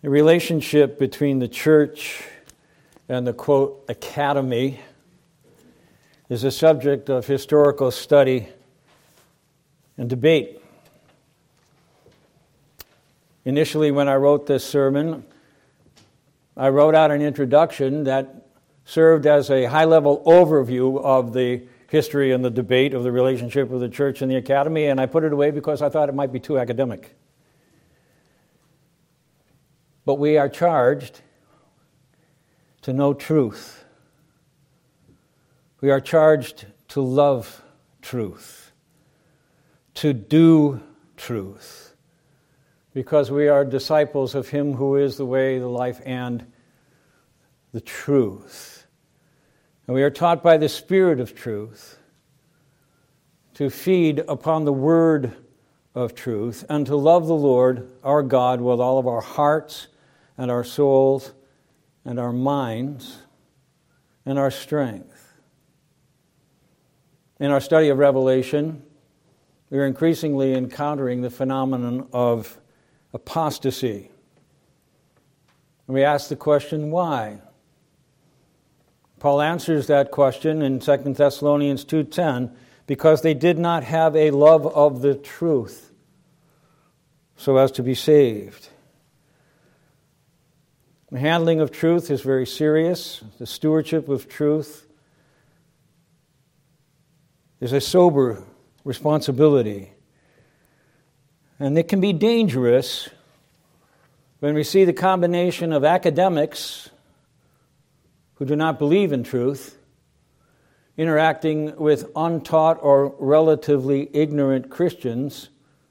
The relationship between the church and the, quote, academy is a subject of historical study and debate. Initially, when I wrote this sermon, I wrote out an introduction that served as a high-level overview of the history and the debate of the relationship of the church and the academy, and I put it away because I thought it might be too academic. But we are charged to know truth. We are charged to love truth, to do truth, because we are disciples of Him who is the way, the life, and the truth. And we are taught by the Spirit of truth to feed upon the Word of truth and to love the Lord our God with all of our hearts and our souls and our minds and our strength. In our study of Revelation, we are increasingly encountering the phenomenon of apostasy. And we ask the question, why? Paul answers that question in 2 Thessalonians 2:10, because they did not have a love of the truth so as to be saved. The handling of truth is very serious. The stewardship of truth is a sober responsibility. And it can be dangerous when we see the combination of academics who do not believe in truth interacting with untaught or relatively ignorant Christians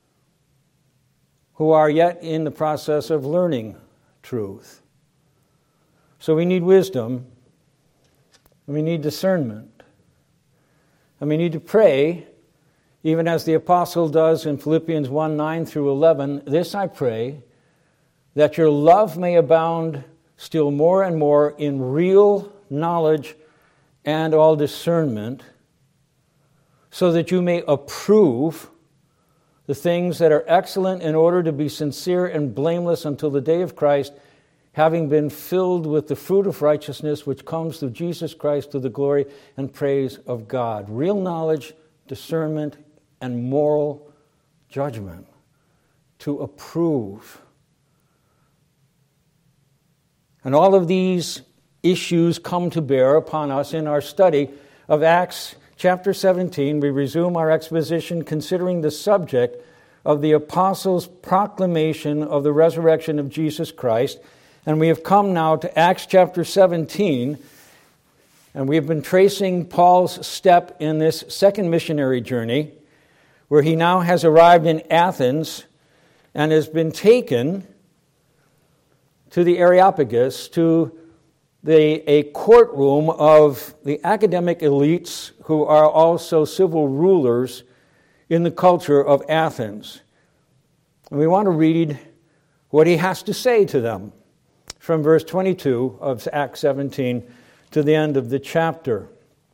who are yet in the process of learning truth. So we need wisdom, and we need discernment, and we need to pray, even as the apostle does in Philippians 1:9 through 11, this I pray, that your love may abound still more and more in real knowledge and all discernment, so that you may approve the things that are excellent in order to be sincere and blameless until the day of Christ, having been filled with the fruit of righteousness which comes through Jesus Christ to the glory and praise of God. Real knowledge, discernment, and moral judgment to approve. And all of these issues come to bear upon us in our study of Acts chapter 17. We resume our exposition considering the subject of the apostles' proclamation of the resurrection of Jesus Christ. And we have come now to Acts chapter 17, and we have been tracing Paul's step in this second missionary journey, where he now has arrived in Athens and has been taken to the Areopagus, to a courtroom of the academic elites who are also civil rulers in the culture of Athens. And we want to read what he has to say to them from verse 22 of Acts 17 to the end of the chapter.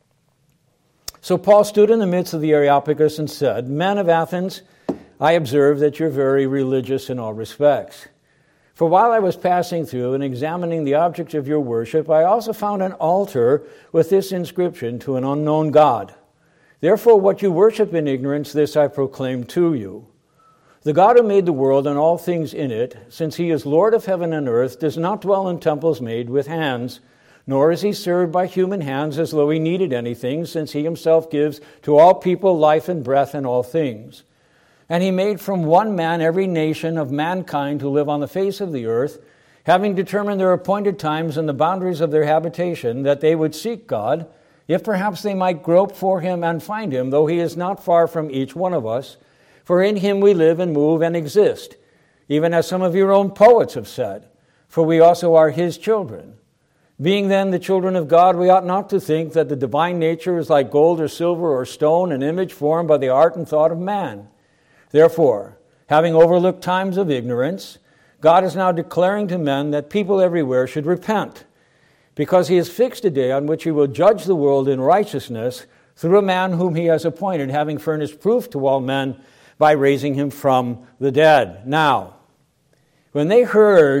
So Paul stood in the midst of the Areopagus and said, Men of Athens, I observe that you're very religious in all respects. For while I was passing through and examining the objects of your worship, I also found an altar with this inscription, to an unknown God. Therefore what you worship in ignorance, this I proclaim to you. The God who made the world and all things in it, since he is Lord of heaven and earth, does not dwell in temples made with hands, nor is he served by human hands as though he needed anything, since he himself gives to all people life and breath and all things. And he made from one man every nation of mankind to live on the face of the earth, having determined their appointed times and the boundaries of their habitation, that they would seek God, if perhaps they might grope for him and find him, though he is not far from each one of us. For in him we live and move and exist, even as some of your own poets have said, for we also are his children. Being then the children of God, we ought not to think that the divine nature is like gold or silver or stone, an image formed by the art and thought of man. Therefore, having overlooked times of ignorance, God is now declaring to men that people everywhere should repent, because he has fixed a day on which he will judge the world in righteousness through a man whom he has appointed, having furnished proof to all men by raising him from the dead. Now, when they heard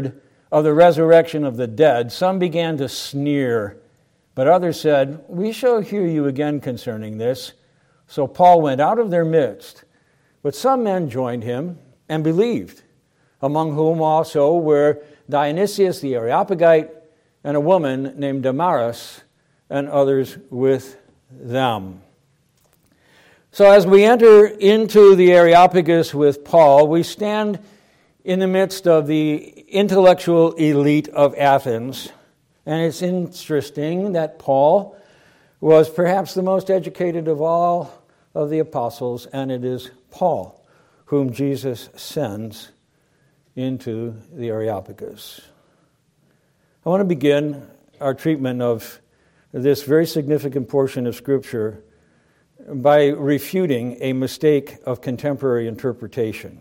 of the resurrection of the dead, some began to sneer, but others said, "We shall hear you again concerning this." So Paul went out of their midst. But some men joined him and believed, among whom also were Dionysius the Areopagite and a woman named Damaris, and others with them. So as we enter into the Areopagus with Paul, we stand in the midst of the intellectual elite of Athens. And it's interesting that Paul was perhaps the most educated of all of the apostles, and it is Paul whom Jesus sends into the Areopagus. I want to begin our treatment of this very significant portion of Scripture by refuting a mistake of contemporary interpretation.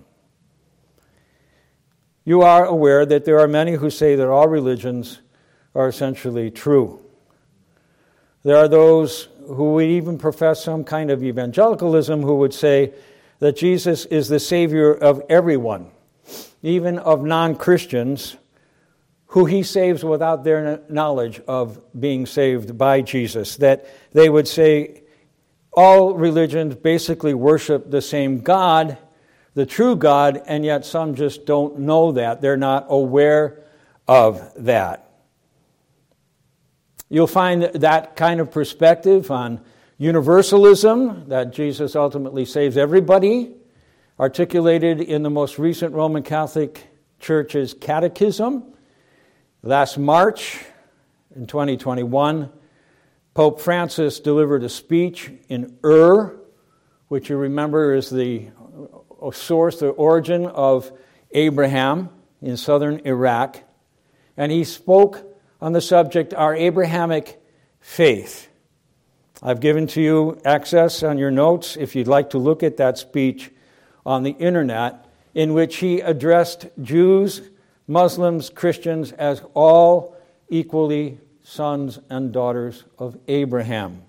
You are aware that there are many who say that all religions are essentially true. There are those who would even profess some kind of evangelicalism who would say that Jesus is the Savior of everyone, even of non-Christians, who he saves without their knowledge of being saved by Jesus. That they would say all religions basically worship the same God, the true God, and yet some just don't know that. They're not aware of that. You'll find that kind of perspective on universalism, that Jesus ultimately saves everybody, articulated in the most recent Roman Catholic Church's catechism. Last March, in 2021, Pope Francis delivered a speech in which you remember is the source, the origin of Abraham in southern Iraq. And he spoke on the subject, our Abrahamic faith. I've given to you access on your notes if you'd like to look at that speech on the internet, in which he addressed Jews, Muslims, Christians as all equally sons and daughters of Abraham.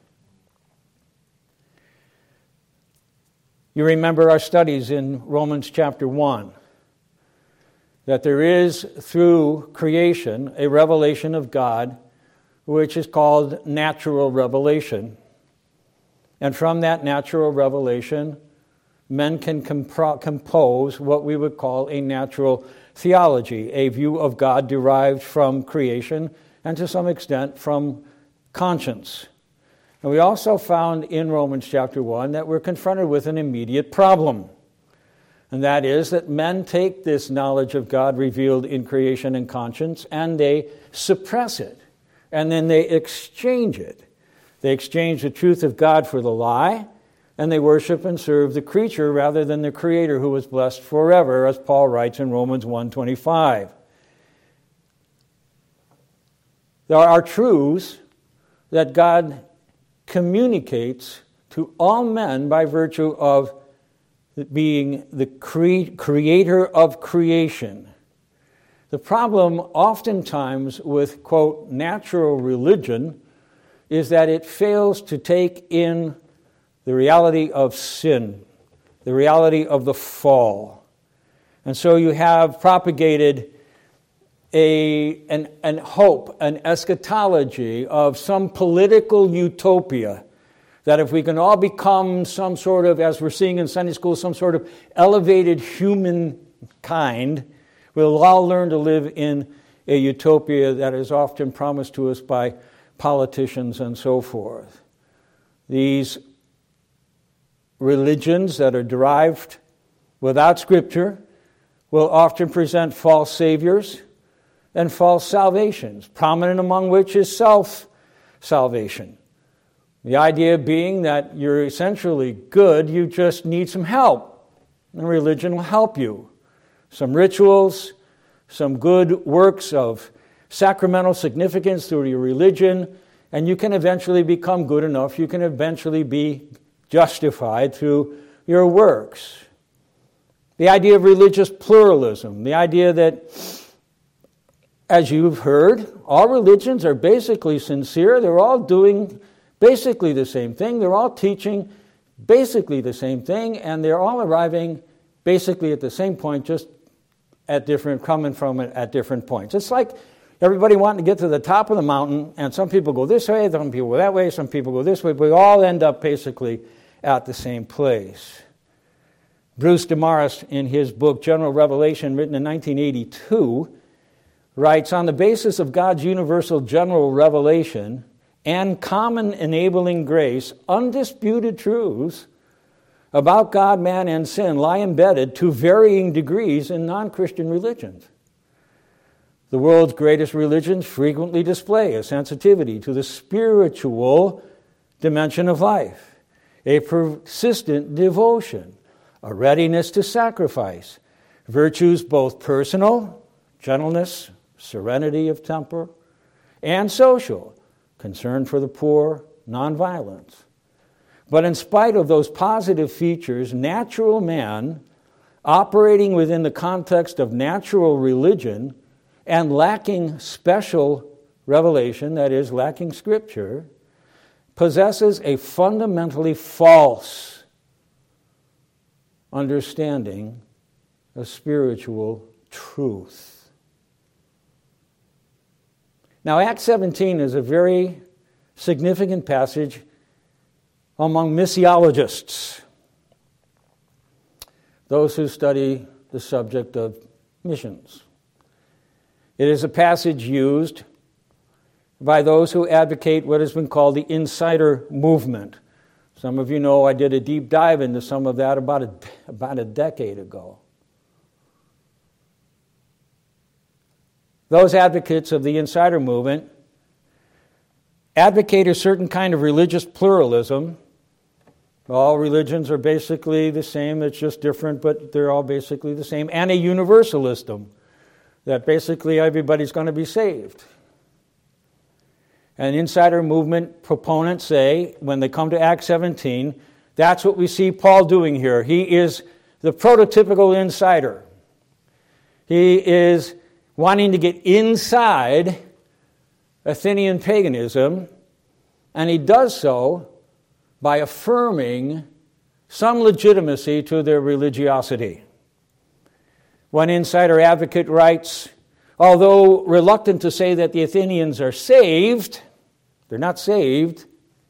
You remember our studies in Romans chapter 1, that there is, through creation, a revelation of God, which is called natural revelation. And from that natural revelation, men can compose what we would call a natural theology, a view of God derived from creation and to some extent from conscience. And we also found in Romans chapter 1 that we're confronted with an immediate problem. And that is that men take this knowledge of God revealed in creation and conscience and they suppress it. And then they exchange it. They exchange the truth of God for the lie, and they worship and serve the creature rather than the Creator who was blessed forever, as Paul writes in Romans 1:25. There are truths that God communicates to all men by virtue of being the creator of creation. The problem oftentimes with, quote, natural religion is that it fails to take in the reality of sin, the reality of the fall. And so you have propagated an hope, an eschatology of some political utopia, that if we can all become some sort of, as we're seeing in Sunday school, some sort of elevated humankind, we'll all learn to live in a utopia that is often promised to us by politicians and so forth. These religions that are derived without Scripture will often present false saviors and false salvations, prominent among which is self-salvation. The idea being that you're essentially good, you just need some help, and religion will help you. Some rituals, some good works of sacramental significance through your religion, and you can eventually become good enough. You can eventually be justified through your works. The idea of religious pluralism, the idea that, as you've heard, all religions are basically sincere. They're all doing basically the same thing. They're all teaching basically the same thing, and they're all arriving basically at the same point, just coming from it at different points. It's like everybody wanting to get to the top of the mountain, and some people go this way, some people go that way, some people go this way, but we all end up basically at the same place. Bruce Damaris, in his book General Revelation, written in 1982, writes, on the basis of God's universal general revelation and common enabling grace, undisputed truths about God, man, and sin lie embedded to varying degrees in non-Christian religions. The world's greatest religions frequently display a sensitivity to the spiritual dimension of life, a persistent devotion, a readiness to sacrifice, virtues both personal, gentleness, serenity of temper, and social, concern for the poor, nonviolence. But in spite of those positive features, natural man, operating within the context of natural religion and lacking special revelation, that is, lacking Scripture, possesses a fundamentally false understanding of spiritual truth. Now, Acts 17 is a very significant passage among missiologists, those who study the subject of missions. It is a passage used by those who advocate what has been called the insider movement. Some of you know I did a deep dive into some of that about a decade ago. Those advocates of the insider movement advocate a certain kind of religious pluralism. All religions are basically the same, it's just different, but they're all basically the same. And a universalism, that basically everybody's going to be saved. And insider movement proponents say, when they come to Acts 17, that's what we see Paul doing here. He is the prototypical insider. He is wanting to get inside Athenian paganism, and he does so by affirming some legitimacy to their religiosity. One insider advocate writes, although reluctant to say that the Athenians are saved, they're not saved,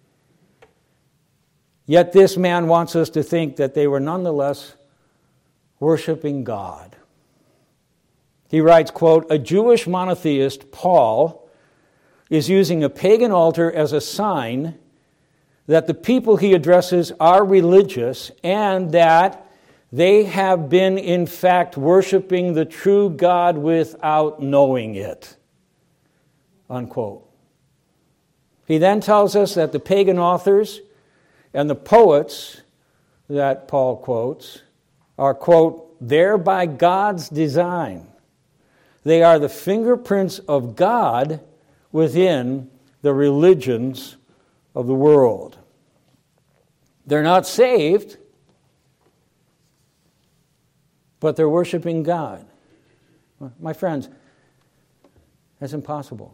yet this man wants us to think that they were nonetheless worshiping God. He writes, quote, a Jewish monotheist, Paul, is using a pagan altar as a sign that the people he addresses are religious and that they have been, in fact, worshiping the true God without knowing it, unquote. He then tells us that the pagan authors and the poets that Paul quotes are, quote, there by God's design. They are the fingerprints of God within the religions of the world. They're not saved, but they're worshiping God. My friends, that's impossible.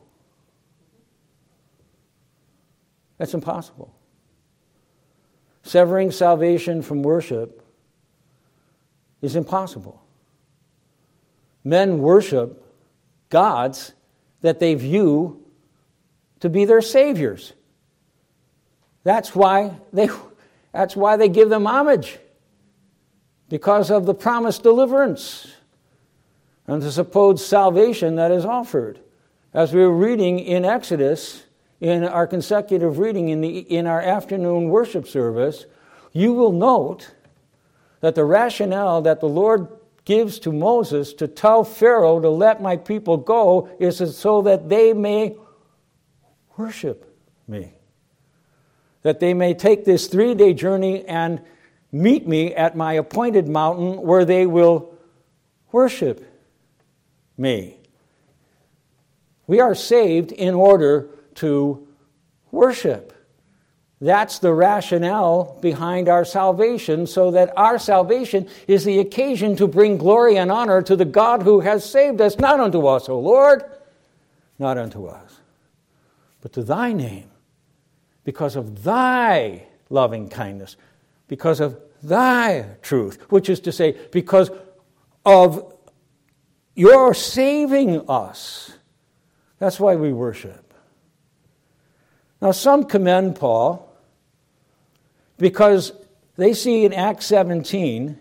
That's impossible. Severing salvation from worship is impossible. Men worship gods that they view to be their saviors. That's why they give them homage, because of the promised deliverance and the supposed salvation that is offered. As we were reading in Exodus, in our consecutive reading in our afternoon worship service, you will note that the rationale that the Lord gives to Moses to tell Pharaoh to let my people go is so that they may worship me. That they may take this 3-day journey and meet me at my appointed mountain where they will worship me. We are saved in order to worship. That's the rationale behind our salvation, so that our salvation is the occasion to bring glory and honor to the God who has saved us, not unto us, O Lord, not unto us, but to thy name, because of thy loving kindness, because of thy truth, which is to say, because of You're saving us. That's why we worship. Now, some commend Paul because they see in Acts 17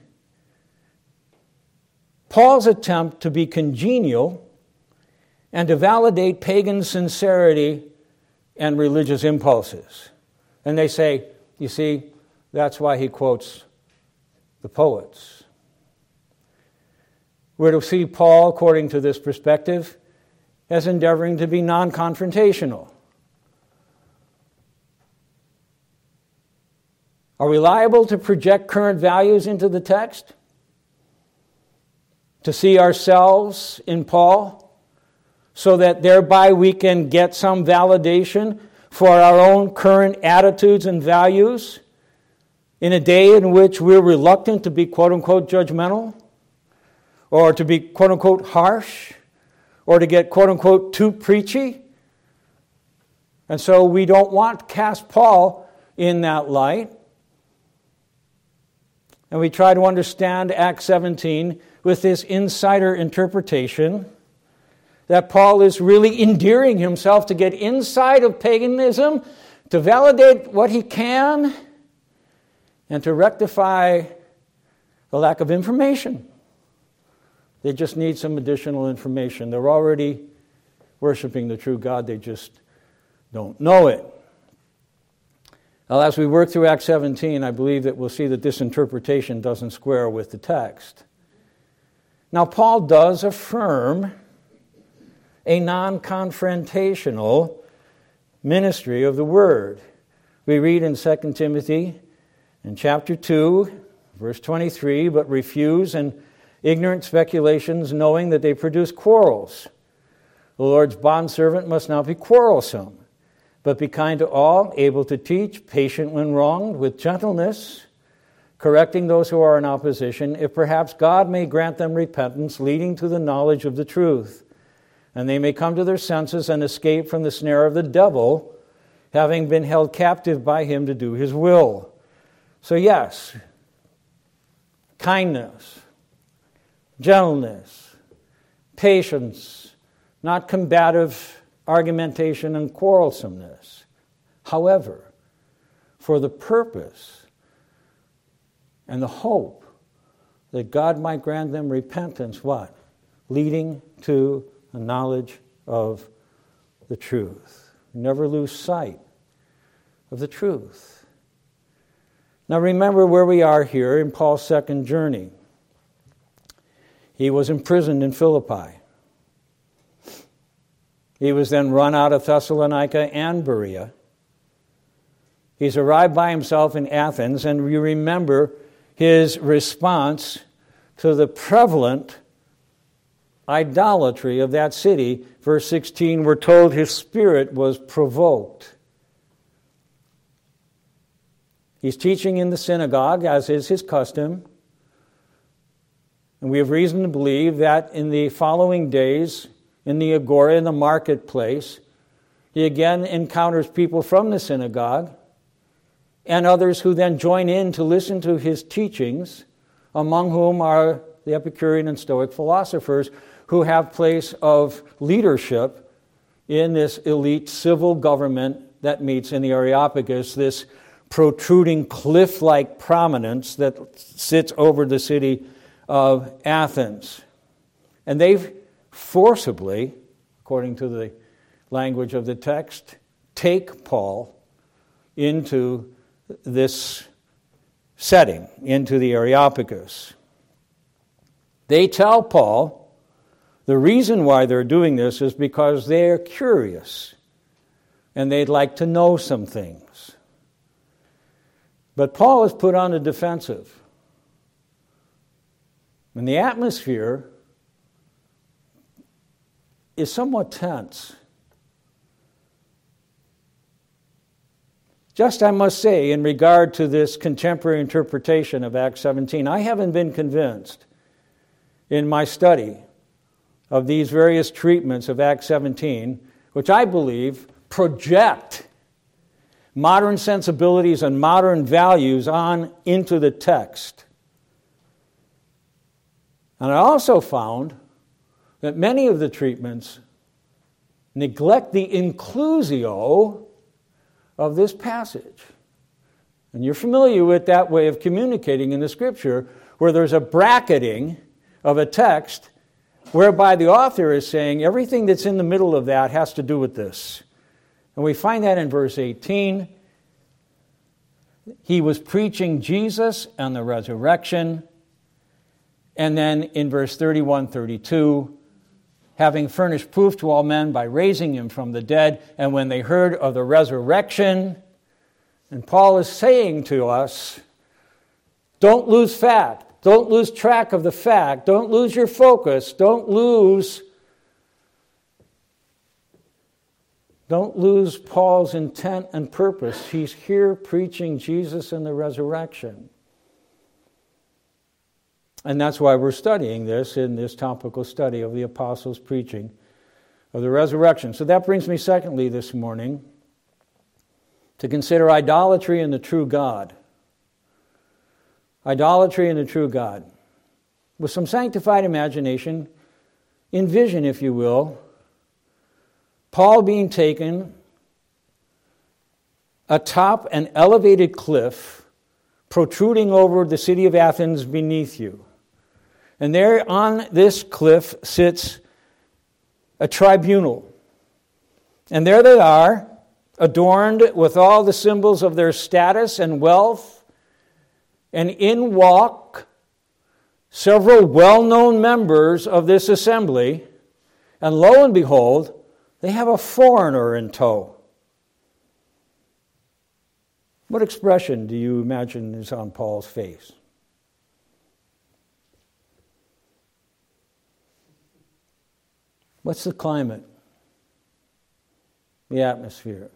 Paul's attempt to be congenial and to validate pagan sincerity and religious impulses. And they say, you see, that's why he quotes the poets. We're to see Paul, according to this perspective, as endeavoring to be non-confrontational. Are we liable to project current values into the text? To see ourselves in Paul, so that thereby we can get some validation for our own current attitudes and values in a day in which we're reluctant to be quote-unquote judgmental, or to be quote-unquote harsh, or to get quote-unquote too preachy? And so we don't want to cast Paul in that light. And we try to understand Acts 17 with this insider interpretation that Paul is really endearing himself to get inside of paganism, to validate what he can, and to rectify the lack of information. They just need some additional information. They're already worshiping the true God, they just don't know it. Well, as we work through Acts 17, I believe that we'll see that this interpretation doesn't square with the text. Now, Paul does affirm a non-confrontational ministry of the Word. We read in 2 Timothy in chapter 2, verse 23, "But refuse and ignorant speculations, knowing that they produce quarrels. The Lord's bondservant must not be quarrelsome, but be kind to all, able to teach, patient when wronged, with gentleness, correcting those who are in opposition, if perhaps God may grant them repentance, leading to the knowledge of the truth, and they may come to their senses and escape from the snare of the devil, having been held captive by him to do his will." So yes, kindness, gentleness, patience, not combative argumentation and quarrelsomeness. However, for the purpose and the hope that God might grant them repentance, what? Leading to the knowledge of the truth. Never lose sight of the truth. Now remember where we are here in Paul's second journey. He was imprisoned in Philippi. He was then run out of Thessalonica and Berea. He's arrived by himself in Athens, and you remember his response to the prevalent idolatry of that city. Verse 16, we're told his spirit was provoked. He's teaching in the synagogue, as is his custom. And we have reason to believe that in the following days, in the agora, in the marketplace, he again encounters people from the synagogue and others who then join in to listen to his teachings, among whom are the Epicurean and Stoic philosophers who have place of leadership in this elite civil government that meets in the Areopagus, this protruding cliff-like prominence that sits over the city of Athens. And they've forcibly, according to the language of the text, take Paul into this setting, into the Areopagus. They tell Paul the reason why they're doing this is because they're curious and they'd like to know some things. But Paul is put on the defensive. And the atmosphere is somewhat tense. Just, I must say, in regard to this contemporary interpretation of Acts 17, I haven't been convinced in my study of these various treatments of Acts 17, which I believe project modern sensibilities and modern values on into the text. And I also found that many of the treatments neglect the inclusio of this passage. And you're familiar with that way of communicating in the Scripture, where there's a bracketing of a text whereby the author is saying everything that's in the middle of that has to do with this. And we find that in verse 18. He was preaching Jesus and the resurrection. And then in verse 31, 32, having furnished proof to all men by raising him from the dead. And when they heard of the resurrection, and Paul is saying to us, don't lose fact. Don't lose track of the fact. Don't lose your focus. Don't lose Paul's intent and purpose. He's here preaching Jesus and the resurrection. And that's why we're studying this in this topical study of the apostles' preaching of the resurrection. So that brings me, secondly, this morning, to consider idolatry and the true God. Idolatry and the true God. With some sanctified imagination, envision, if you will, Paul being taken atop an elevated cliff protruding over the city of Athens beneath you. And there on this cliff sits a tribunal. And there they are, adorned with all the symbols of their status and wealth. And in walk several well-known members of this assembly. And lo and behold, they have a foreigner in tow. What expression do you imagine is on Paul's face? What's the climate? The atmosphere?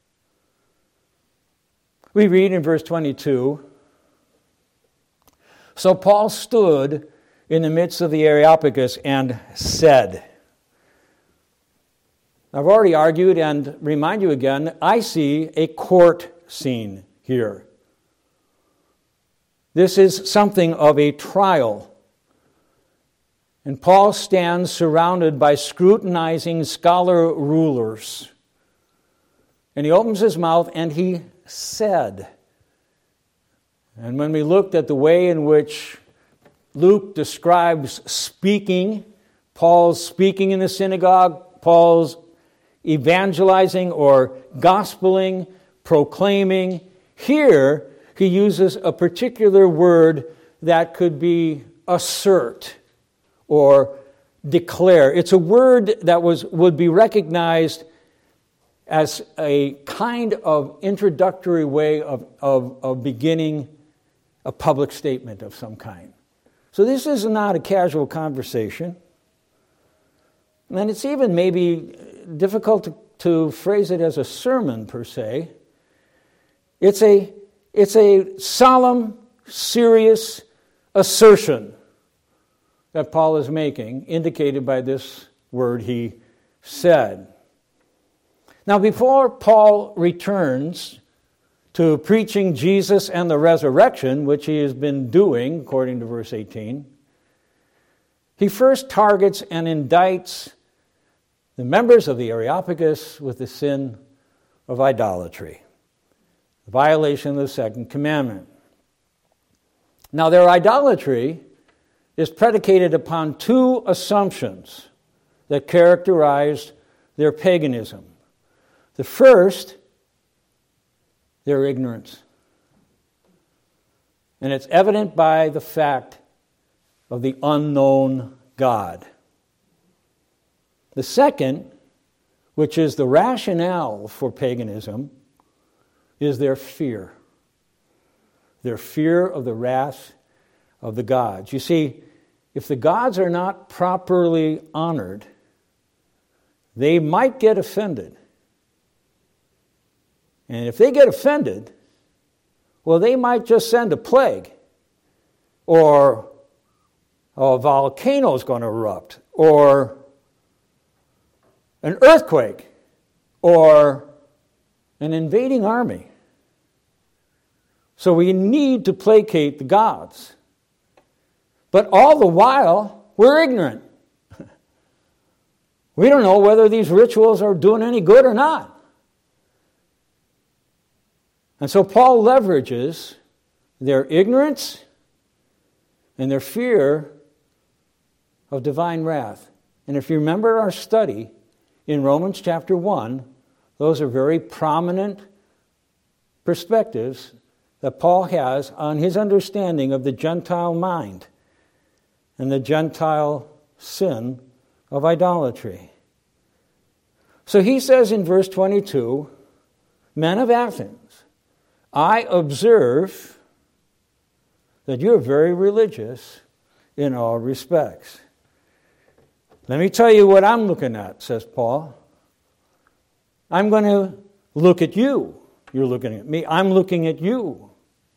We read in verse 22, so Paul stood in the midst of the Areopagus and said, I've already argued and remind you again, I see a court scene here. This is something of a trial. And Paul stands surrounded by scrutinizing scholar rulers. And he opens his mouth and he said. And when we looked at the way in which Luke describes speaking, Paul's speaking in the synagogue, Paul's evangelizing or gospeling, proclaiming, here he uses a particular word that could be assert or declare. It's a word that would be recognized as a kind of introductory way of beginning a public statement of some kind. So this is not a casual conversation. And it's even maybe difficult to phrase it as a sermon per se. It's a solemn, serious assertion that Paul is making, indicated by this word he said. Now, before Paul returns to preaching Jesus and the resurrection, which he has been doing, according to verse 18, he first targets and indicts the members of the Areopagus with the sin of idolatry, the violation of the second commandment. Now, their idolatry is predicated upon two assumptions that characterized their paganism. The first, their ignorance. And it's evident by the fact of the unknown God. The second, which is the rationale for paganism, is their fear. Their fear of the wrath of the gods. You see, if the gods are not properly honored, they might get offended. And if they get offended, well, they might just send a plague, or a volcano is going to erupt, or an earthquake, or an invading army. So we need to placate the gods. But all the while, we're ignorant. We don't know whether these rituals are doing any good or not. And so Paul leverages their ignorance and their fear of divine wrath. And if you remember our study in Romans chapter 1, those are very prominent perspectives that Paul has on his understanding of the Gentile mind and the Gentile sin of idolatry. So he says in verse 22, "Men of Athens, I observe that you're very religious in all respects." Let me tell you what I'm looking at, says Paul. I'm going to look at you. You're looking at me. I'm looking at you.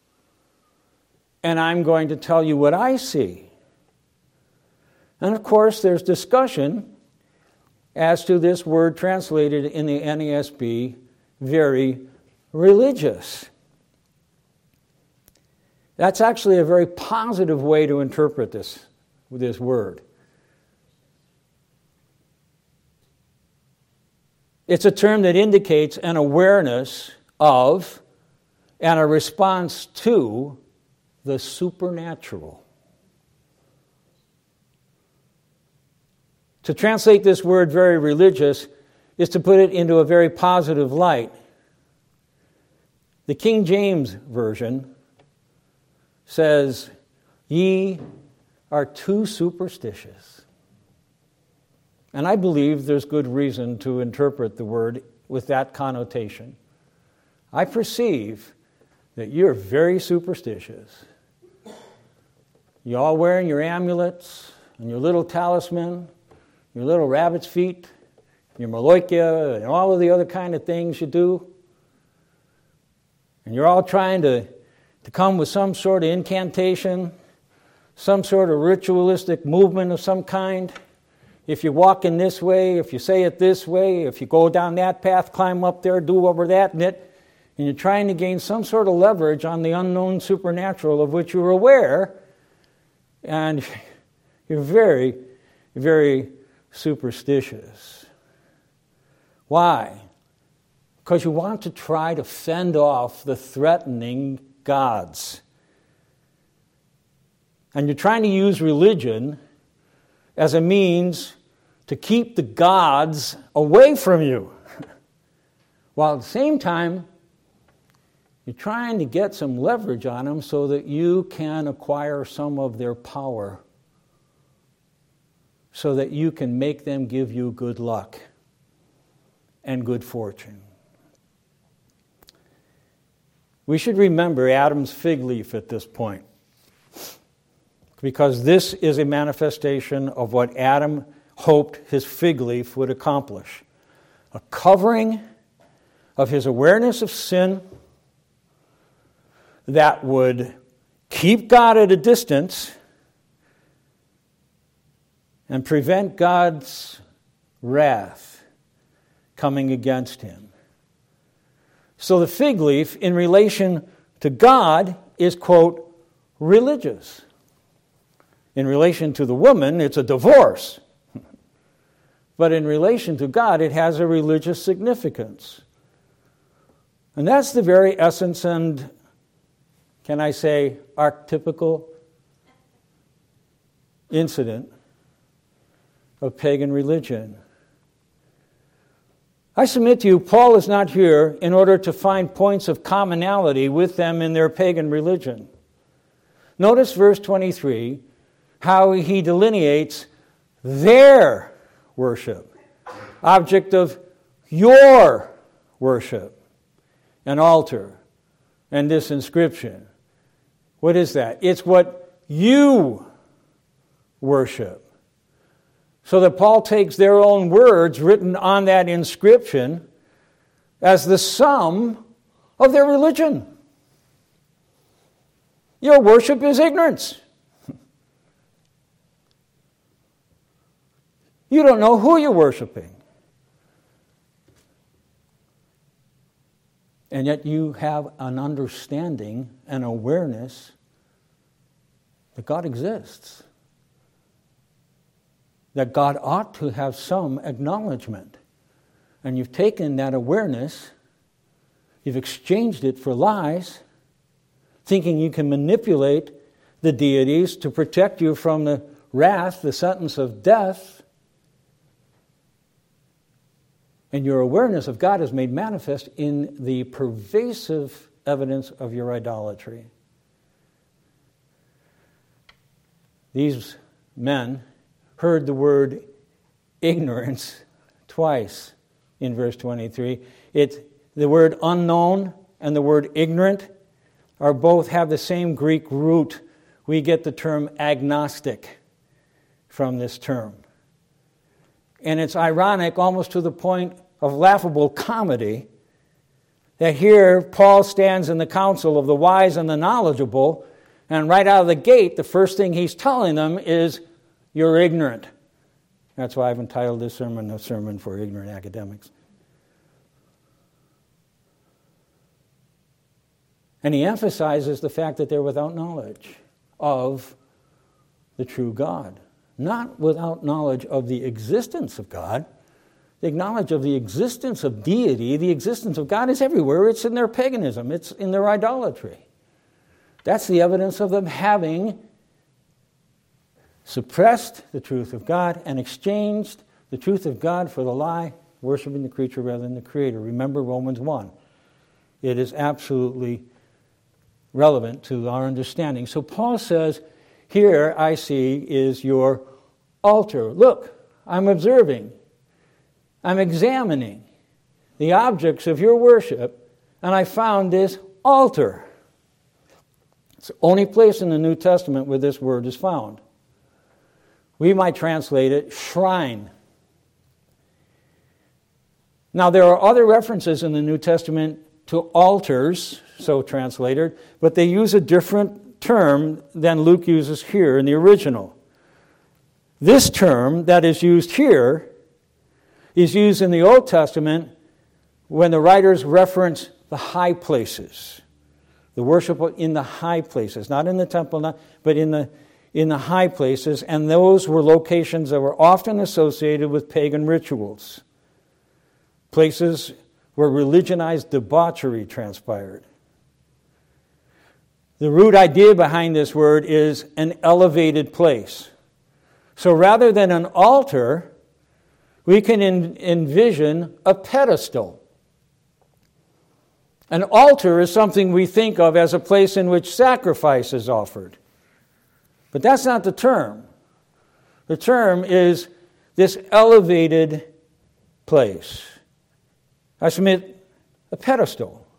And I'm going to tell you what I see. And of course, there's discussion as to this word translated in the NASB, very religious. That's actually a very positive way to interpret this word. It's a term that indicates an awareness of and a response to the supernatural. To translate this word very religious is to put it into a very positive light. The King James Version says, "Ye are too superstitious." And I believe there's good reason to interpret the word with that connotation. I perceive that you're very superstitious. You all wearing your amulets and your little talisman, your little rabbit's feet, your maloikia, and all of the other kind of things you do. And you're all trying to come with some sort of incantation, some sort of ritualistic movement of some kind. If you walk in this way, if you say it this way, if you go down that path, climb up there, do over that, and you're trying to gain some sort of leverage on the unknown supernatural of which you're aware, and you're very, very superstitious. Why? Because you want to try to fend off the threatening gods. And you're trying to use religion as a means to keep the gods away from you. While at the same time, you're trying to get some leverage on them so that you can acquire some of their power, so that you can make them give you good luck and good fortune. We should remember Adam's fig leaf at this point, because this is a manifestation of what Adam hoped his fig leaf would accomplish. A covering of his awareness of sin that would keep God at a distance and prevent God's wrath coming against him. So the fig leaf, in relation to God, is, quote, religious. In relation to the woman, it's a divorce. But in relation to God, it has a religious significance. And that's the very essence and, can I say, archetypical incident of pagan religion. I submit to you, Paul is not here in order to find points of commonality with them in their pagan religion. Notice verse 23, how he delineates their worship, object of your worship, an altar, and this inscription. What is that? It's what you worship. So that Paul takes their own words written on that inscription as the sum of their religion. Your worship is ignorance. You don't know who you're worshiping. And yet you have an understanding, an awareness that God exists. that God ought to have some acknowledgement. And you've taken that awareness, you've exchanged it for lies, thinking you can manipulate the deities to protect you from the wrath, the sentence of death. And your awareness of God is made manifest in the pervasive evidence of your idolatry. These men heard the word ignorance twice in verse 23. The word unknown and the word ignorant are both have the same Greek root. We get the term agnostic from this term. And it's ironic, almost to the point of laughable comedy, that here Paul stands in the council of the wise and the knowledgeable, and right out of the gate, the first thing he's telling them is, you're ignorant. That's why I've entitled this sermon, A Sermon for Ignorant Academics. And he emphasizes the fact that they're without knowledge of the true God. Not without knowledge of the existence of God. The knowledge of the existence of deity, the existence of God is everywhere. It's in their paganism. It's in their idolatry. That's the evidence of them having suppressed the truth of God and exchanged the truth of God for the lie, worshiping the creature rather than the Creator. Remember Romans 1. It is absolutely relevant to our understanding. So Paul says, here I see is your altar. Look, I'm observing. I'm examining the objects of your worship, and I found this altar. It's the only place in the New Testament where this word is found. We might translate it shrine. Now, there are other references in the New Testament to altars, so translated, but they use a different term than Luke uses here in the original. This term that is used here is used in the Old Testament when the writers reference the high places. The worship in the high places, not in the temple, but in the high places, and those were locations that were often associated with pagan rituals. Places where religionized debauchery transpired. The root idea behind this word is an elevated place. So rather than an altar, we can envision a pedestal. An altar is something we think of as a place in which sacrifice is offered. But that's not the term. The term is this elevated place. I submit a pedestal.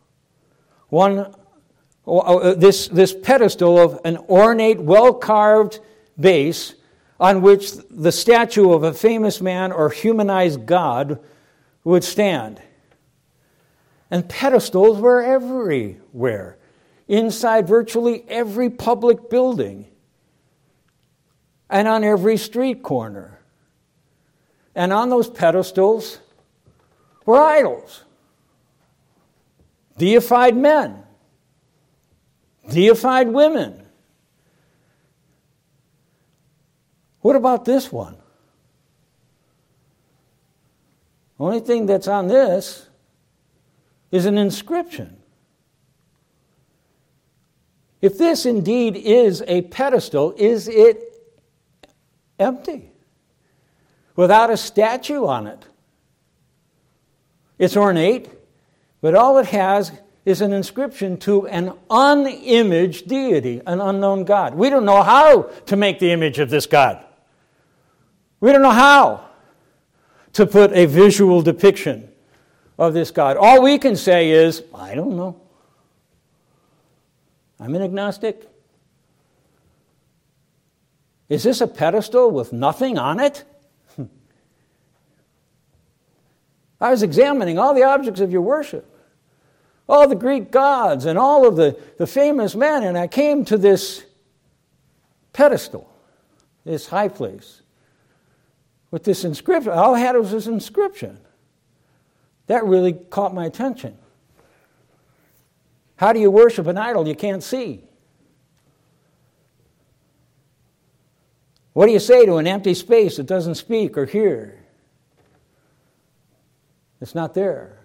This pedestal of an ornate, well-carved base on which the statue of a famous man or humanized God would stand. And pedestals were everywhere, inside virtually every public building, and on every street corner. And on those pedestals were idols, deified men, deified women. What about this one? The only thing that's on this is an inscription. If this indeed is a pedestal, is it empty? Without a statue on it? It's ornate, but all it has is an inscription to an unimaged deity, an unknown God. We don't know how to make the image of this God. We don't know how to put a visual depiction of this God. All we can say is, I don't know. I'm an agnostic. Is this a pedestal with nothing on it? I was examining all the objects of your worship, all the Greek gods and all of the famous men, and I came to this pedestal, this high place, with this inscription. All I had was this inscription. That really caught my attention. How do you worship an idol you can't see? What do you say to an empty space that doesn't speak or hear? It's not there.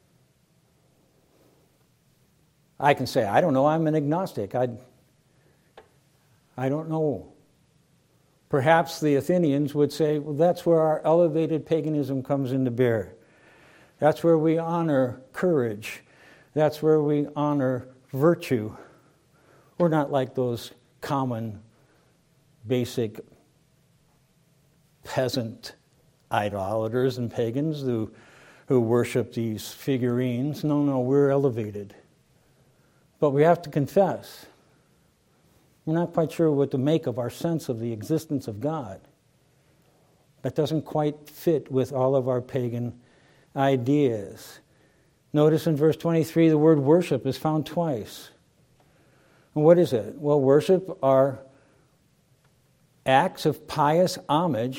I can say, I don't know, I'm an agnostic. I don't know. Perhaps the Athenians would say, well, that's where our elevated paganism comes into bear. That's where we honor courage. That's where we honor virtue. We're not like those common, basic peasant idolaters and pagans who worship these figurines. No, we're elevated. But we have to confess, we're not quite sure what to make of our sense of the existence of God. That doesn't quite fit with all of our pagan ideas. Notice in verse 23 the word worship is found twice. And what is it? Well, worship are acts of pious homage.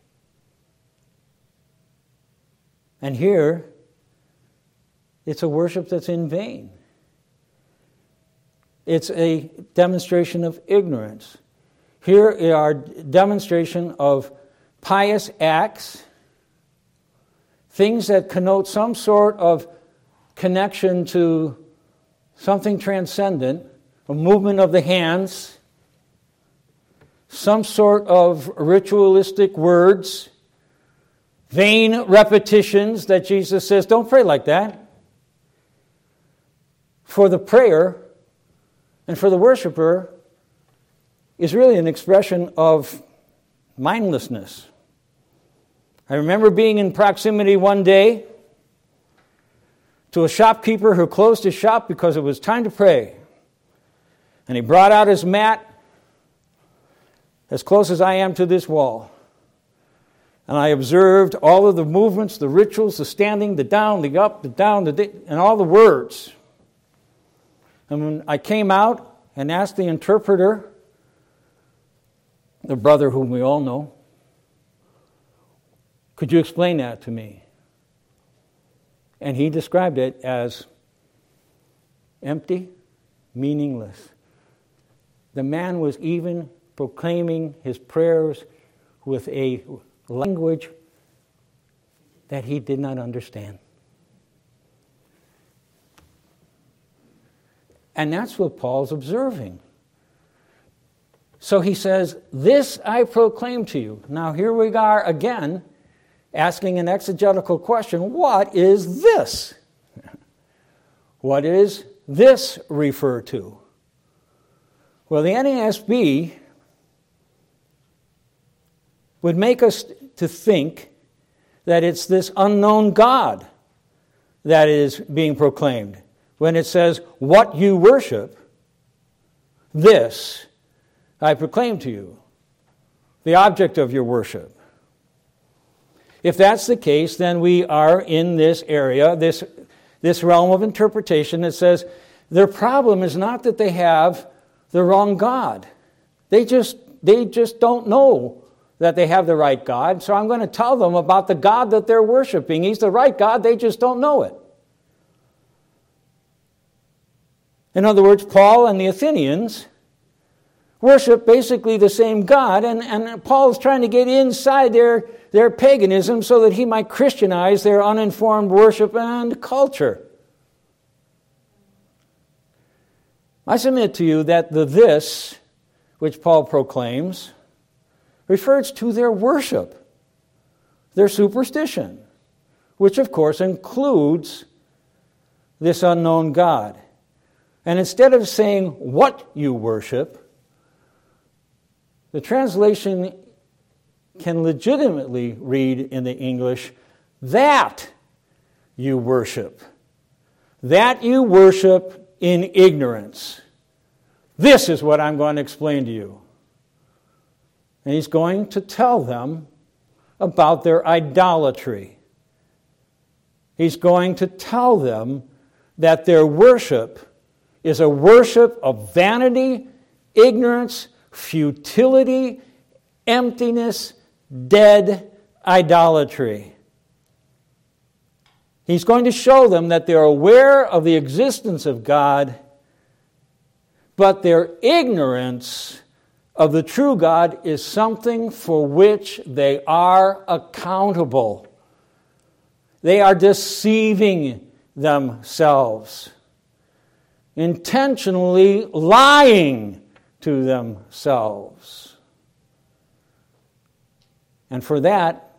And here, it's a worship that's in vain. It's a demonstration of ignorance. Here are demonstration of pious acts, things that connote some sort of connection to something transcendent, a movement of the hands, some sort of ritualistic words, vain repetitions that Jesus says, don't pray like that. For the prayer and for the worshiper is really an expression of mindlessness. I remember being in proximity one day to a shopkeeper who closed his shop because it was time to pray. And he brought out his mat as close as I am to this wall. And I observed all of the movements, the rituals, the standing, the down, the up, the down, and all the words. And when I came out and asked the interpreter, the brother whom we all know, could you explain that to me? And he described it as empty, meaningless. The man was even proclaiming his prayers with a language that he did not understand. And that's what Paul's observing. So he says, this I proclaim to you. Now here we are again, asking an exegetical question. What is this? What does this refer to? Well, the NASB would make us to think that it's this unknown God that is being proclaimed. When it says, what you worship, this I proclaim to you, the object of your worship. If that's the case, then we are in this area, this realm of interpretation that says their problem is not that they have the wrong God. They just don't know that they have the right God, so I'm going to tell them about the God that they're worshiping. He's the right God, they just don't know it. In other words, Paul and the Athenians worship basically the same God, and Paul is trying to get inside their paganism so that he might Christianize their uninformed worship and culture. I submit to you that the this, which Paul proclaims, refers to their worship, their superstition, which of course includes this unknown God. And instead of saying what you worship, the translation can legitimately read in the English, that you worship. That you worship in ignorance. This is what I'm going to explain to you. And he's going to tell them about their idolatry. He's going to tell them that their worship is a worship of vanity, ignorance, futility, emptiness, dead idolatry. He's going to show them that they're aware of the existence of God, but their ignorance of the true God is something for which they are accountable. They are deceiving themselves, intentionally lying to themselves. And for that,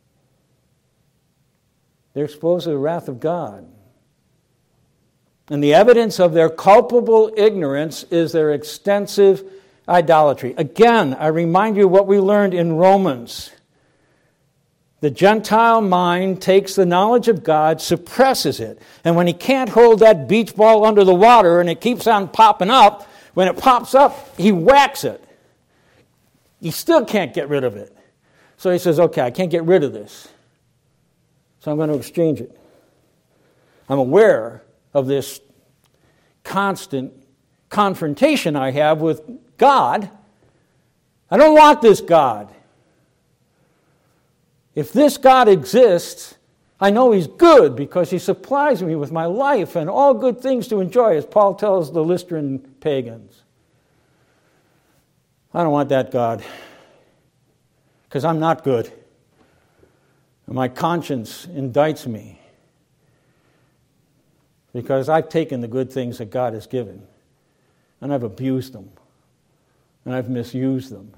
they're exposed to the wrath of God. And the evidence of their culpable ignorance is their extensive idolatry. Again, I remind you what we learned in Romans. The Gentile mind takes the knowledge of God, suppresses it. And when he can't hold that beach ball under the water and it keeps on popping up, when it pops up, he whacks it. He still can't get rid of it. So he says, okay, I can't get rid of this, so I'm going to exchange it. I'm aware of this constant confrontation I have with God. I don't want this God. If this God exists, I know He's good because He supplies me with my life and all good things to enjoy, as Paul tells the Lystran pagans. I don't want that God because I'm not good. And my conscience indicts me because I've taken the good things that God has given and I've abused them and I've misused them.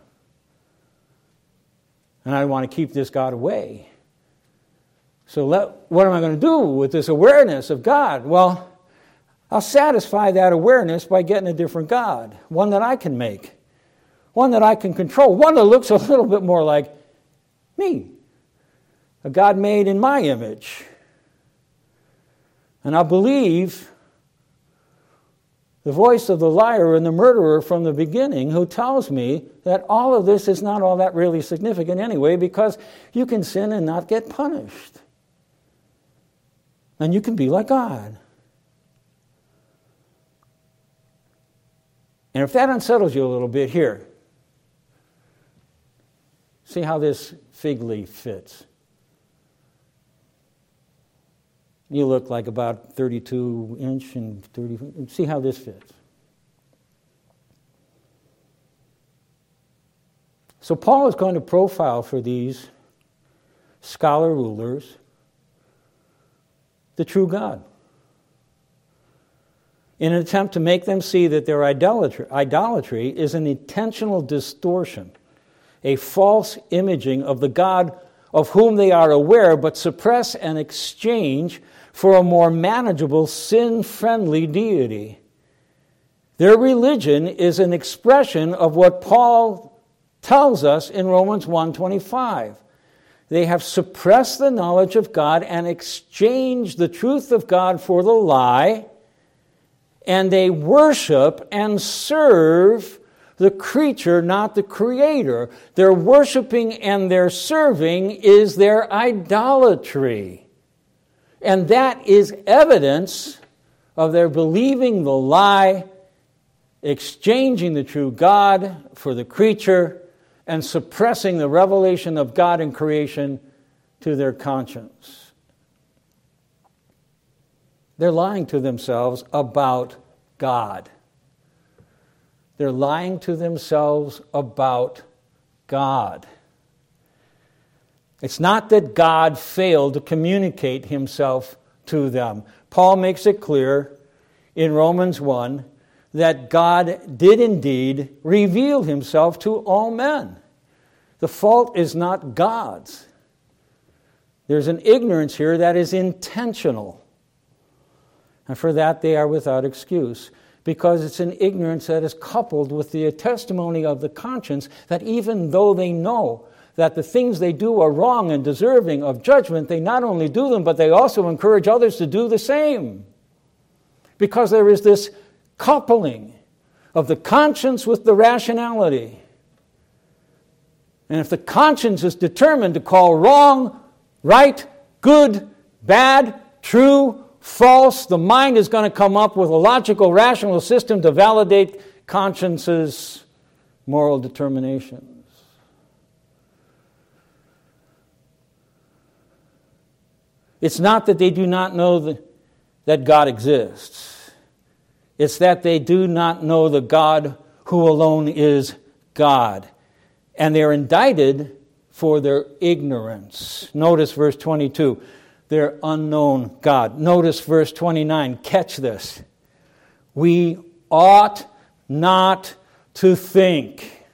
And I want to keep this God away. So what am I going to do with this awareness of God? Well, I'll satisfy that awareness by getting a different God. One that I can make. One that I can control. One that looks a little bit more like me. A God made in my image. And I'll believe the voice of the liar and the murderer from the beginning, who tells me that all of this is not all that really significant anyway, because you can sin and not get punished. And you can be like God. And if that unsettles you a little bit, here, see how this fig leaf fits. You look like about 32 inch and 30. See how this fits. So Paul is going to profile for these scholar rulers the true God, in an attempt to make them see that their idolatry is an intentional distortion, a false imaging of the God of whom they are aware but suppress and exchange for a more manageable, sin-friendly deity. Their religion is an expression of what Paul tells us in Romans 1:25. They have suppressed the knowledge of God and exchanged the truth of God for the lie, and they worship and serve the creature, not the Creator. Their worshiping and their serving is their idolatry. And that is evidence of their believing the lie, exchanging the true God for the creature, and suppressing the revelation of God in creation to their conscience. They're lying to themselves about God. They're lying to themselves about God. It's not that God failed to communicate Himself to them. Paul makes it clear in Romans 1 that God did indeed reveal Himself to all men. The fault is not God's. There's an ignorance here that is intentional. And for that they are without excuse, because it's an ignorance that is coupled with the testimony of the conscience that even though they know that the things they do are wrong and deserving of judgment, they not only do them, but they also encourage others to do the same. Because there is this coupling of the conscience with the rationality. And if the conscience is determined to call wrong, right, good, bad, true, false, the mind is going to come up with a logical, rational system to validate conscience's moral determinations. It's not that they do not know that God exists. It's that they do not know the God who alone is God. And they're indicted for their ignorance. Notice verse 22, their unknown God. Notice verse 29, catch this. We ought not to think.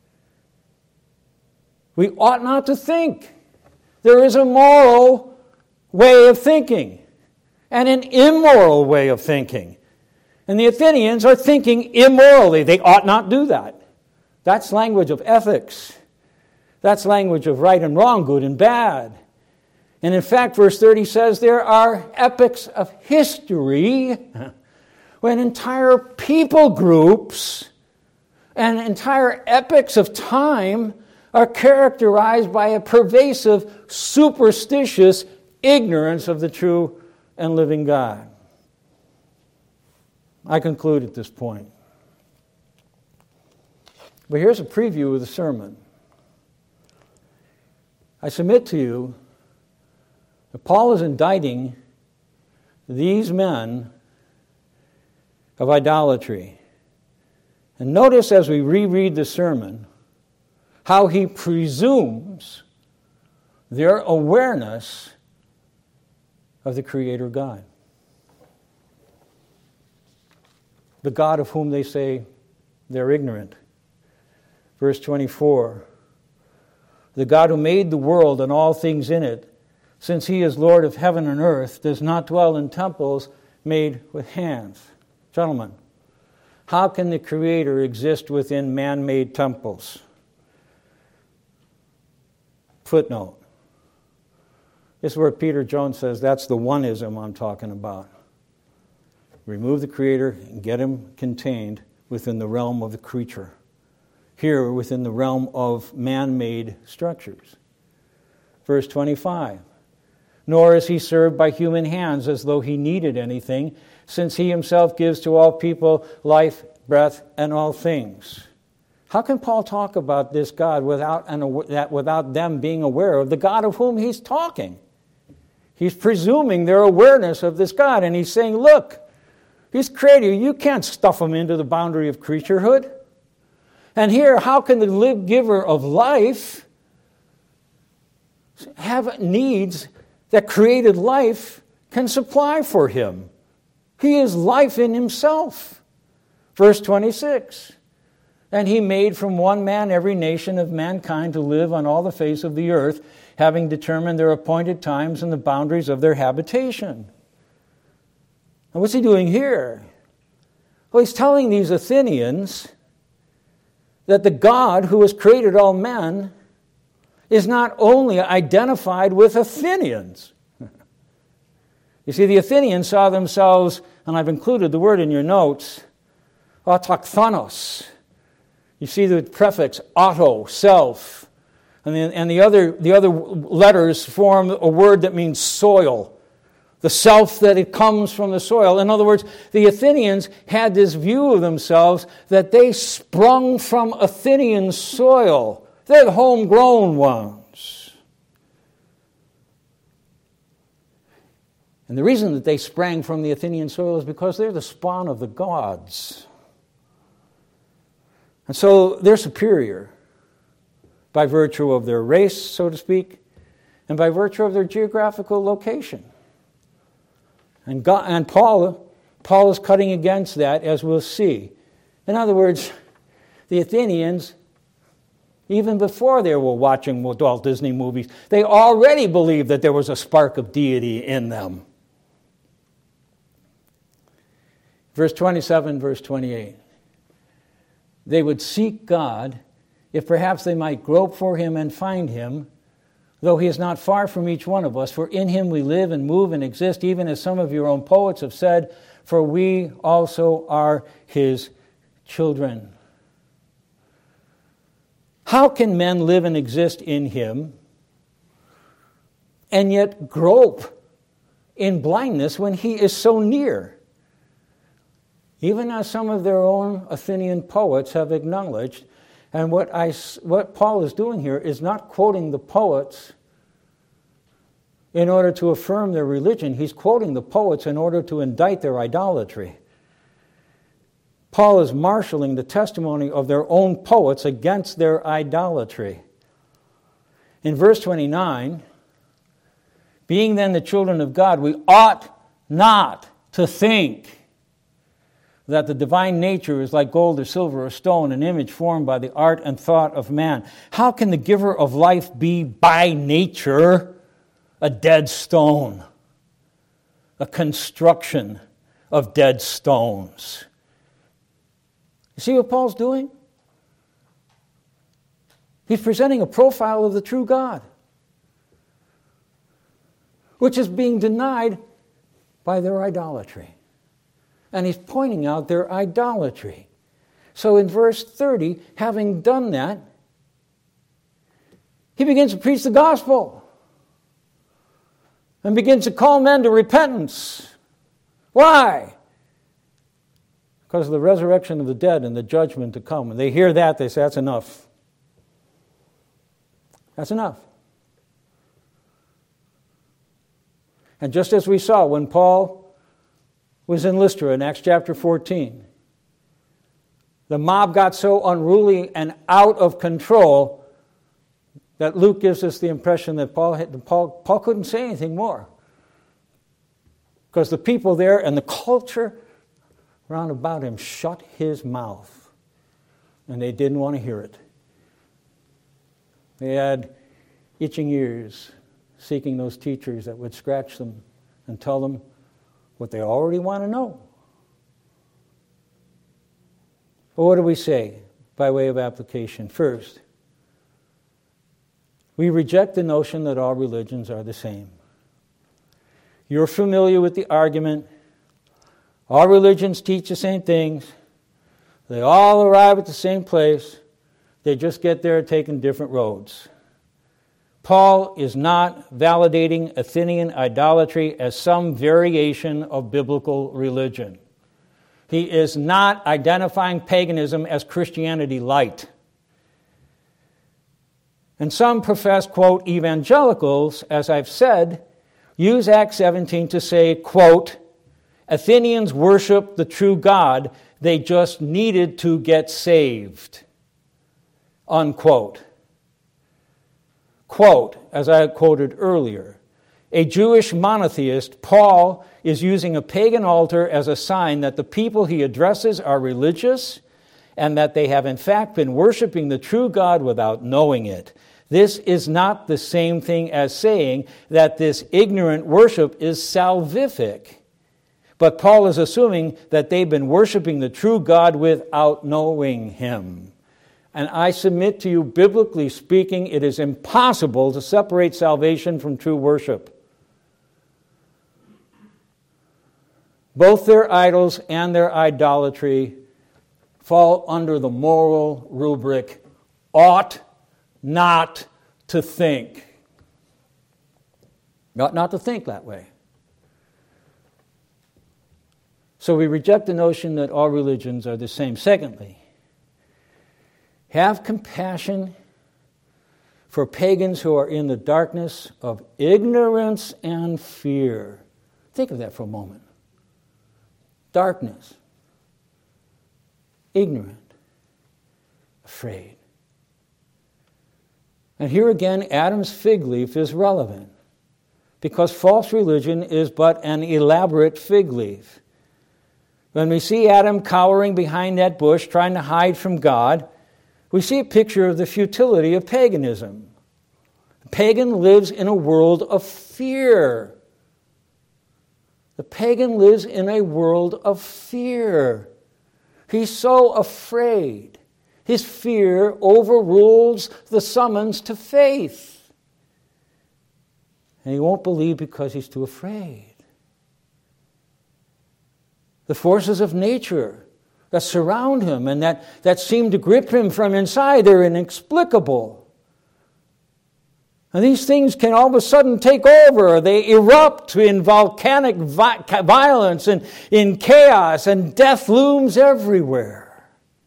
We ought not to think. There is a moral way of thinking and an immoral way of thinking. And the Athenians are thinking immorally. They ought not do that. That's language of ethics. That's language of right and wrong, good and bad. And in fact, verse 30 says there are epochs of history when entire people groups and entire epochs of time are characterized by a pervasive, superstitious ignorance of the true and living God. I conclude at this point. But here's a preview of the sermon. I submit to you that Paul is indicting these men of idolatry. And notice as we reread the sermon how he presumes their awareness of the Creator God. The God of whom they say they're ignorant. Verse 24, the God who made the world and all things in it, since he is Lord of heaven and earth, does not dwell in temples made with hands. Gentlemen, how can the Creator exist within man-made temples? Footnote. This is where Peter Jones says that's the oneism I'm talking about. Remove the Creator and get him contained within the realm of the creature. Here, within the realm of man-made structures. Verse 25. Nor is he served by human hands as though he needed anything, since he himself gives to all people life, breath, and all things. How can Paul talk about this God without them being aware of the God of whom he's talking? He's presuming their awareness of this God, and he's saying, look, he's created you. You can't stuff him into the boundary of creaturehood. And here, how can the giver of life have needs that created life can supply for him? He is life in himself. Verse 26. And he made from one man every nation of mankind to live on all the face of the earth, having determined their appointed times and the boundaries of their habitation. And what's he doing here? Well, he's telling these Athenians that the God who has created all men is not only identified with Athenians. You see, the Athenians saw themselves, and I've included the word in your notes, autochthonos. You see the prefix auto, self, and the other letters form a word that means soil. The self that it comes from the soil. In other words, the Athenians had this view of themselves that they sprung from Athenian soil. They're the homegrown ones. And the reason that they sprang from the Athenian soil is because they're the spawn of the gods. And so they're superior by virtue of their race, so to speak, and by virtue of their geographical location. And Paul is cutting against that, as we'll see. In other words, the Athenians, even before they were watching Walt Disney movies, they already believed that there was a spark of deity in them. Verse 27, verse 28. They would seek God, if perhaps they might grope for him and find him, though he is not far from each one of us, for in him we live and move and exist, even as some of your own poets have said, for we also are his children. How can men live and exist in him and yet grope in blindness when he is so near? Even as some of their own Athenian poets have acknowledged. And what Paul is doing here is not quoting the poets in order to affirm their religion. He's quoting the poets in order to indict their idolatry. Paul is marshaling the testimony of their own poets against their idolatry. In verse 29, being then the children of God, we ought not to think that the divine nature is like gold or silver or stone, an image formed by the art and thought of man. How can the giver of life be by nature a dead stone, a construction of dead stones? You see what Paul's doing? He's presenting a profile of the true God, which is being denied by their idolatry. And he's pointing out their idolatry. So in verse 30, having done that, he begins to preach the gospel and begins to call men to repentance. Why? Because of the resurrection of the dead and the judgment to come. When they hear that, they say, that's enough. That's enough. And just as we saw when Paul was in Lystra in Acts chapter 14, the mob got so unruly and out of control that Luke gives us the impression that Paul couldn't say anything more. Because the people there and the culture round about him shut his mouth. And they didn't want to hear it. They had itching ears, seeking those teachers that would scratch them and tell them what they already want to know. Well, what do we say by way of application? First, we reject the notion that all religions are the same. You're familiar with the argument. All religions teach the same things. They all arrive at the same place. They just get there taking different roads. Paul is not validating Athenian idolatry as some variation of biblical religion. He is not identifying paganism as Christianity light. And some professed, quote, evangelicals, as I've said, use Acts 17 to say, quote, Athenians worship the true God, they just needed to get saved, unquote. Quote, as I quoted earlier, a Jewish monotheist, Paul is using a pagan altar as a sign that the people he addresses are religious and that they have in fact been worshiping the true God without knowing it. This is not the same thing as saying that this ignorant worship is salvific. But Paul is assuming that they've been worshiping the true God without knowing him. And I submit to you, biblically speaking, it is impossible to separate salvation from true worship. Both their idols and their idolatry fall under the moral rubric, ought not to think. Ought not to think that way. So we reject the notion that all religions are the same. Secondly, have compassion for pagans who are in the darkness of ignorance and fear. Think of that for a moment. Darkness, ignorant, afraid. And here again, Adam's fig leaf is relevant because false religion is but an elaborate fig leaf. When we see Adam cowering behind that bush trying to hide from God, we see a picture of the futility of paganism. The pagan lives in a world of fear. The pagan lives in a world of fear. He's so afraid. His fear overrules the summons to faith. And he won't believe because he's too afraid. The forces of nature that surround him and that seem to grip him from inside, they're inexplicable. And these things can all of a sudden take over. They erupt in volcanic violence and in chaos, and death looms everywhere.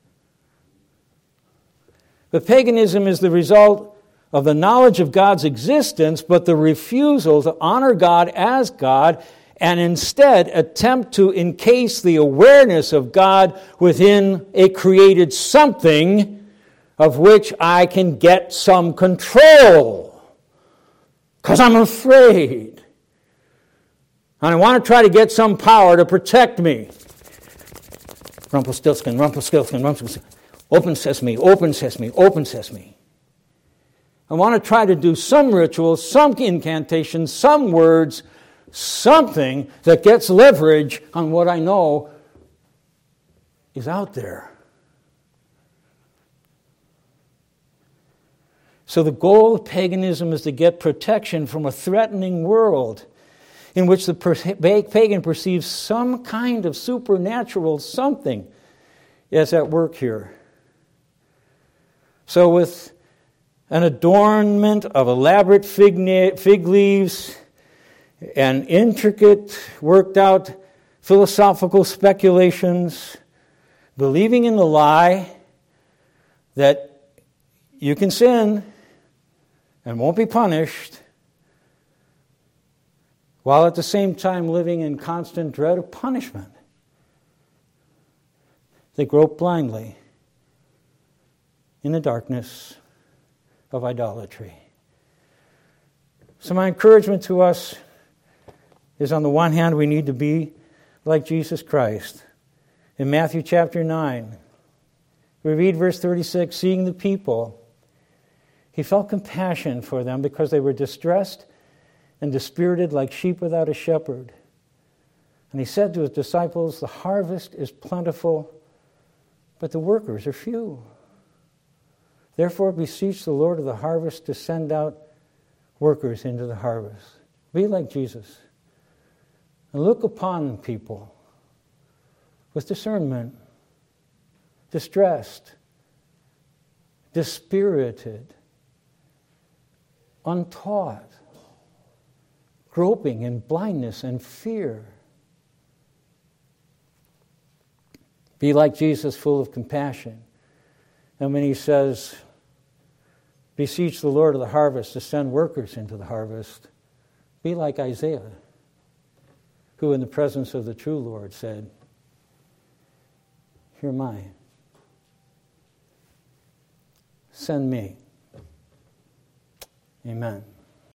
But paganism is the result of the knowledge of God's existence, but the refusal to honor God as God and instead attempt to encase the awareness of God within a created something of which I can get some control. Because I'm afraid. And I want to try to get some power to protect me. Rumpelstiltskin, Rumpelstiltskin, Rumpelstiltskin. Open sesame, open sesame, open sesame. I want to try to do some ritual, some incantation, some words, something that gets leverage on what I know is out there. So the goal of paganism is to get protection from a threatening world in which the pagan perceives some kind of supernatural something is at work here. So with an adornment of elaborate fig leaves and intricate, worked out philosophical speculations, believing in the lie that you can sin and won't be punished, while at the same time living in constant dread of punishment. They grope blindly in the darkness of idolatry. So my encouragement to us is, on the one hand, we need to be like Jesus Christ. In Matthew chapter 9, we read verse 36, seeing the people, he felt compassion for them because they were distressed and dispirited like sheep without a shepherd. And he said to his disciples, the harvest is plentiful, but the workers are few. Therefore beseech the Lord of the harvest to send out workers into the harvest. Be like Jesus. And look upon people with discernment, distressed, dispirited, untaught, groping in blindness and fear. Be like Jesus, full of compassion. And when he says, beseech the Lord of the harvest to send workers into the harvest, be like Isaiah, who in the presence of the true Lord said, here am I. Send me. Amen.